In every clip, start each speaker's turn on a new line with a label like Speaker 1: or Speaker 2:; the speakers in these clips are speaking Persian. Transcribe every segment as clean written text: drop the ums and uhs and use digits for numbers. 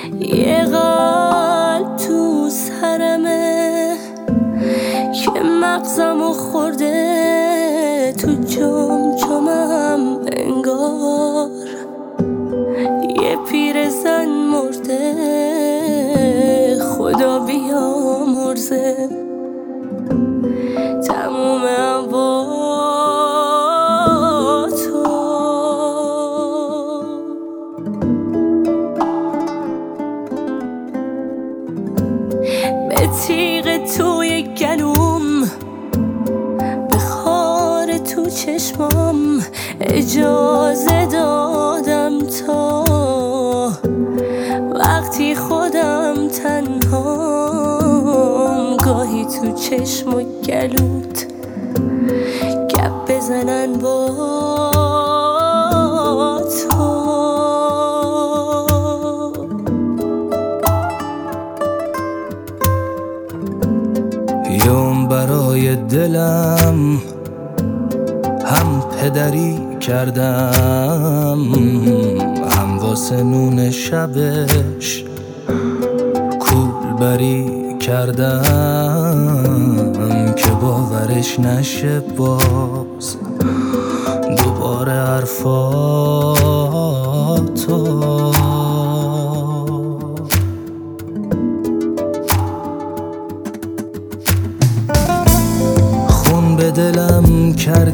Speaker 1: یه قلب تو سرمه که مغزمو خورده تو جمجمم انگار. یه پیرزن مرده خدا بیامرزه تمومم با تو. به تیغ توی گلوم، به خار تو چشمام اجازه دادم تا وقتی خودم تنهام گاهی تو چشم و گلوت گپ بزنن با تو.
Speaker 2: یوم برای دلم هم پدری کردم، هم واسه نون شبش کولبری کردم که باورش نشه باز دوباره حرفاتو. خون به دلم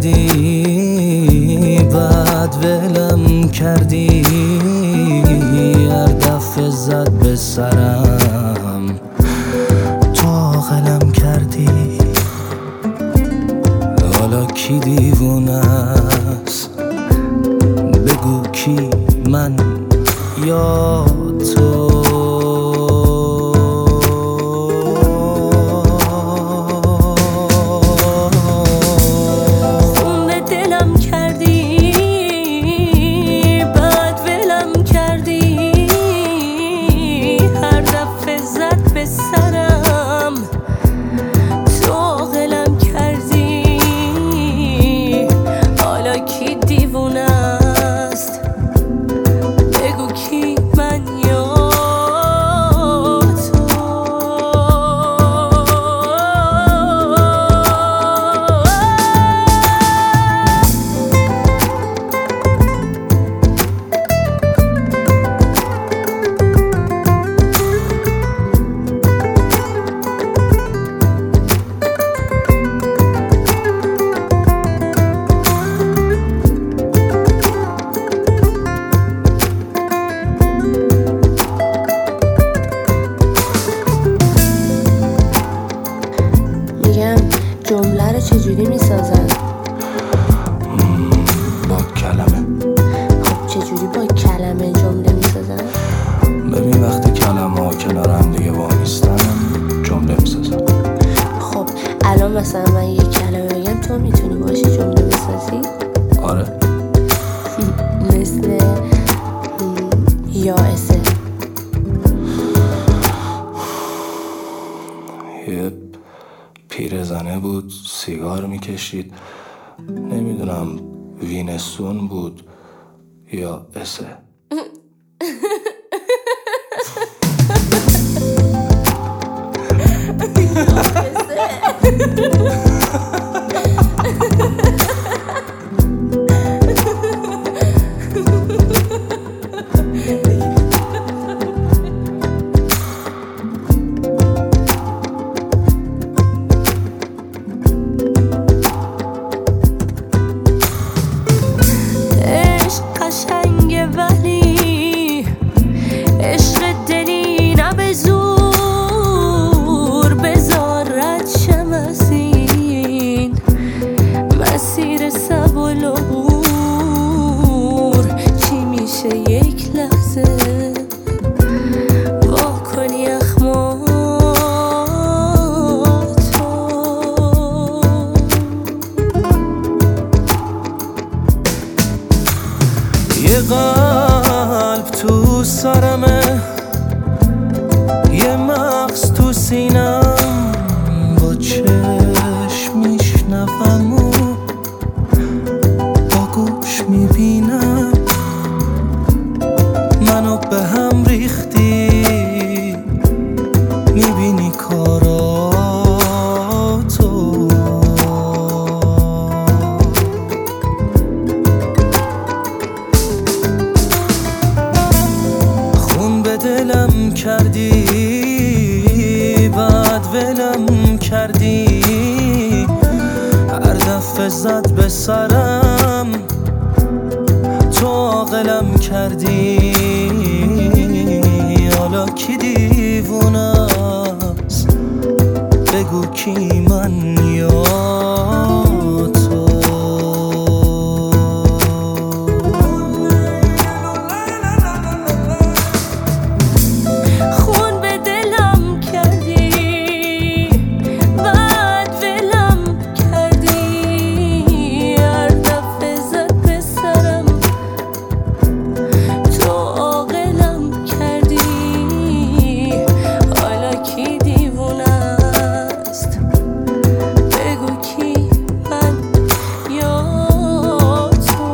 Speaker 2: کردی بعد ولم کردی، هر دفعه زد به سرم تو عاقلم کردی. حالا کی دیوونه است بگو کی، من یا تو؟
Speaker 1: جمله رو چجوری میسازن؟
Speaker 2: با کلمه.
Speaker 1: خب چجوری با کلمه جمله میسازن؟
Speaker 2: ببین وقتی کلمه ها کنار هم دیگه وامیستن جمله میسازن.
Speaker 1: خب الان مثلا من یه کلمه بگم تو میتونی باشی جمله بسازی؟
Speaker 2: آره.
Speaker 1: مثل یائسه.
Speaker 2: یه پیرزنه بود سیگار میکشید، نمیدونم وینستون بود یا اسه. یه قلب تو سرمه، یه مغز تو سینم، با چشم میشنوم و با گوش میبینم منو به هم ریختی. کردی بعد ولم کردی هر دفعه زد به سرم تو عاقلم کردی حالا کی دیوونه است بگو کی من یا تو
Speaker 1: خون به دلم کردی بعد ولم کردی هر دفعه زد به سرم تو عاقلم کردی حالا کی دیوونه است بگو کی من یا تو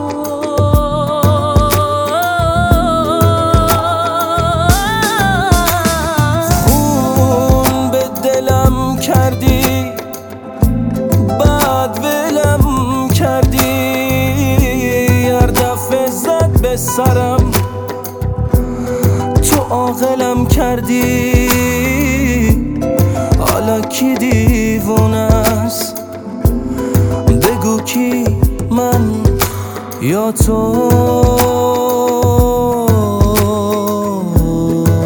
Speaker 2: خون به دلم کردی بعد ولم کردی هر دفعه زد به سرم تو عاقلم کردی حالا کی دیوونه است بگو کی من یا تو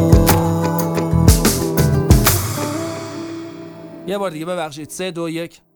Speaker 3: یه بار دیگه ببخشید 3 2 1